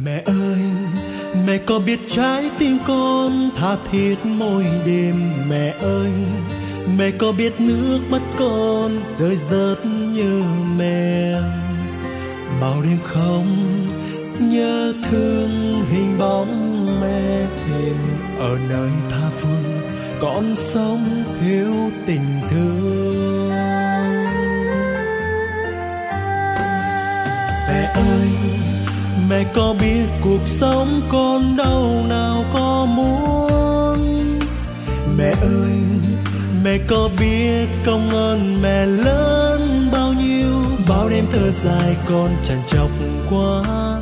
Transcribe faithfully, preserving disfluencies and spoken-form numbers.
Mẹ ơi, mẹ có biết trái tim con tha thiết mỗi đêm. Mẹ ơi, mẹ có biết nước mắt con rơi rớt như mẹ. Bao đêm không nhớ thương hình bóng mẹ thêm. Ở nơi tha phương con sống thiếu tình thương. Mẹ ơi, mẹ có biết cuộc sống con đâu nào có muốn. Mẹ ơi, mẹ có biết công ơn mẹ lớn bao nhiêu. Bao đêm thơ dài con trằn trọc quá